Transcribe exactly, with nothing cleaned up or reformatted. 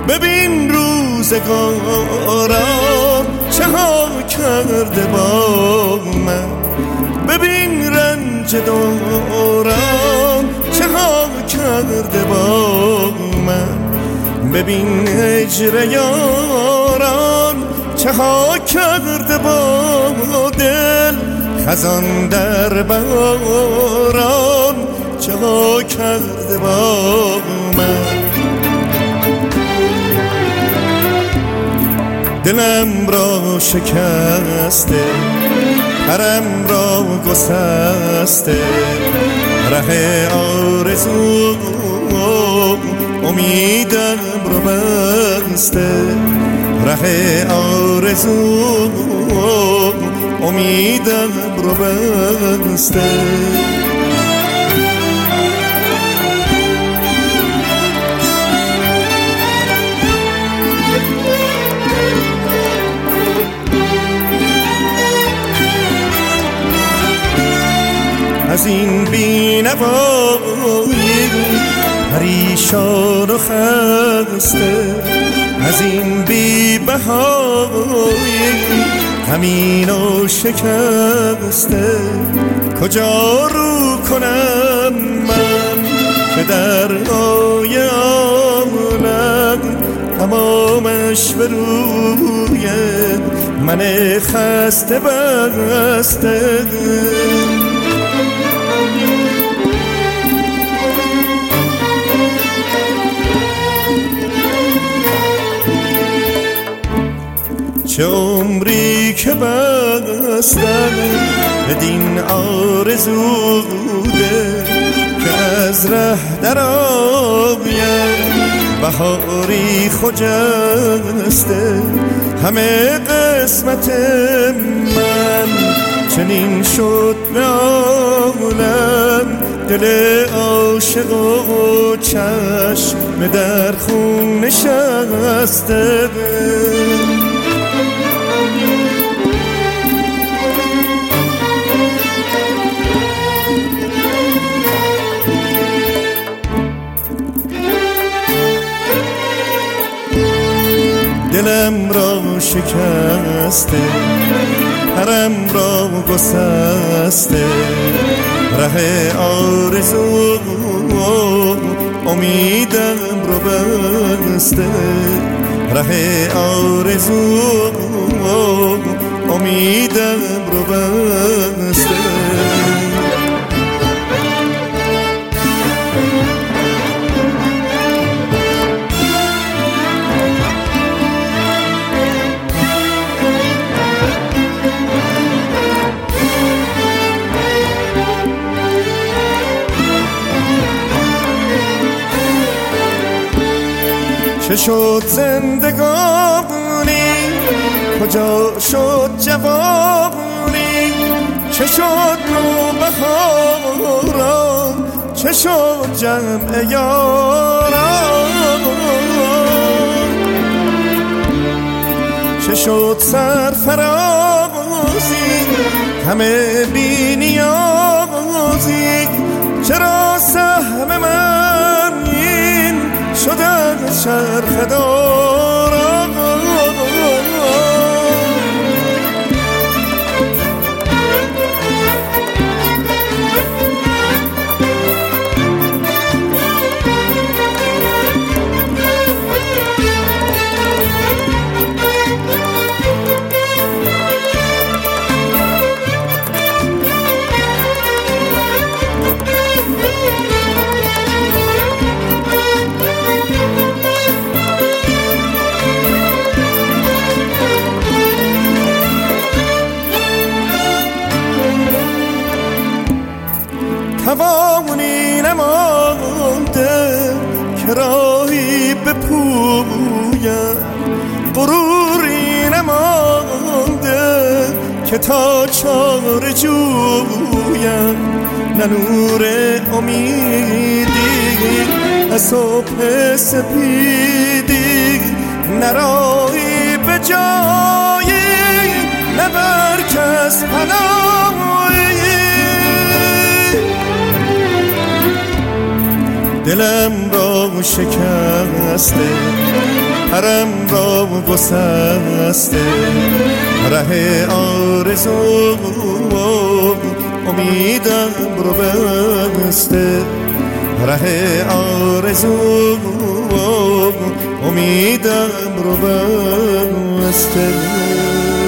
ببین روزگارم چه ها کرده با من، ببین رنج دارم چه ها کرده با من، ببین هجر یاران چه ها کرده با دل، خزان در بهاران چه ها کرده با من. دلم را شکسته، پرم را گسسته، ره آرزو امیدم رو بسته، ره آرزو امیدم رو بسته. از این بی‌نوایی پریشان و خسته، از این بی بهایی همین و شکسته، کجا رو کنم من که در آی عالم تمامش به روی من خسته بسته. چه عمری که بستم بدین آرزوده که از ره در آیم بهاری خجسته، همه قسمت من چنین شد به عالم، دل عاشق و چشم در خون نشسته. دلم را شکسته، پرم را گسسته، ره آرزو امیدم رو بسته، ره آرزو امیدم رو بسته. چه شد زندگانی، کجا شد جوانی، چه شد نوبهاران، چه شد جمع یاران، چه شد سرفرازی همه بی نیازی، چرا سهم من این شده از چرخ داران. توانی نمانده که راهی بپویم، غروری نمانده که تا چاره جویم، نه نور امیدی از صبح سپیدی، نه راهی به جایی، نه بر کس پناهی. دلم را شکسته، پرم را گسسته، ره آرزو امیدم رو بسته، ره آرزو امیدم رو بسته.